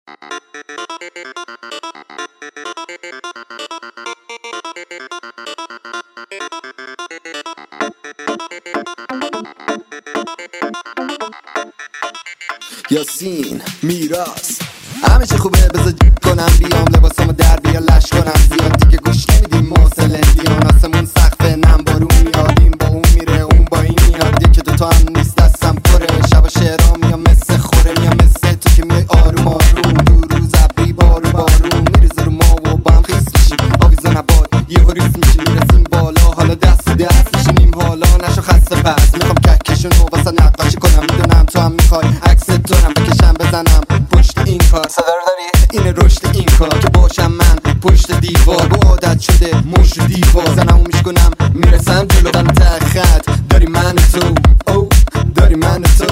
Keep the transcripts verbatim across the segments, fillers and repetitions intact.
یاسین میراث همه چی خوبه بذار کنم بیام لباسامو در بیا لش کنم زیاد دیگه گوش نمیدیم موصل دیان آسمون سقف نم بارون میادیم با اون میره اون با این میاد یکی دوتا هم نیست دستم پره شب و شعرام میام مثل خوره میام مثل تو که میای آروم آروم دو روز ابری بارون بارون میریزه رو ما و با هم خیس میشیم آویزا نباد یه ریس میشیم میرسیم بالا حالا دست دست میشینیم حالا نشو خسته پس میخوام کهکشونو واسه نقاشی کنم میدونم تو هم میخوای عکس دارم بکشم بزنم پشت این کار صدا رو داری این رشد این کار که باشم من پشت دیوار با عادت شده مشت دیوار زنمو میشکنم میرسم جلو دم ته خط داری من تو او داری من تو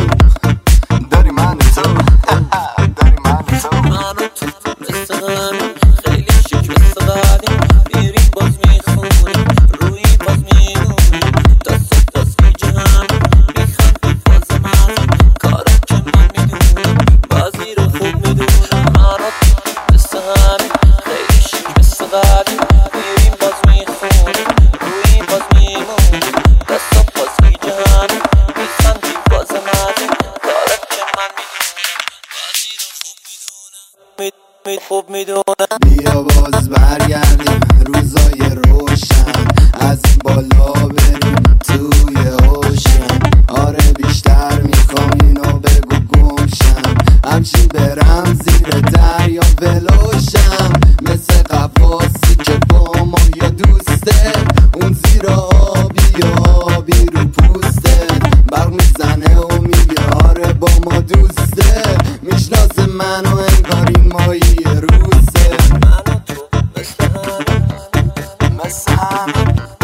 داری من تو داری من تو منو تو مثل همین خیلی شک مثل قدیم میریم باز میخونیم روی باز میمونیم دست دست میجهم میخندی باز مزیم کارم که من میدونم بازی رو خوب میدونم منو تو مثل همین خیلی شک مثل قدیم میریم باز میخونیم روی باز میمونیم دست باز میجهم میخندی باز مزیم کارم که من میدونم بازی رو خوب میدونم می خوب میدونم بیا باز برگردیم روزای روشن از این بالا بریم توی اوشن آره بیشتر میخوام اینو بگو گمشم همچین برم زیر دریا ولوشم مثل قفاسی که با ما یا دوسته اون زیر آبی یا آبی رو پوسته برق میزنه و میگه آره با ما دوسته میشناسه منو انگار این مایی روسه منو تو مثل همین مثل همین